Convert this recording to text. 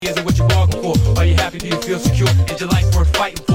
Is it what you're bargaining for? Are you happy? Do you feel secure? Is your life worth fighting for?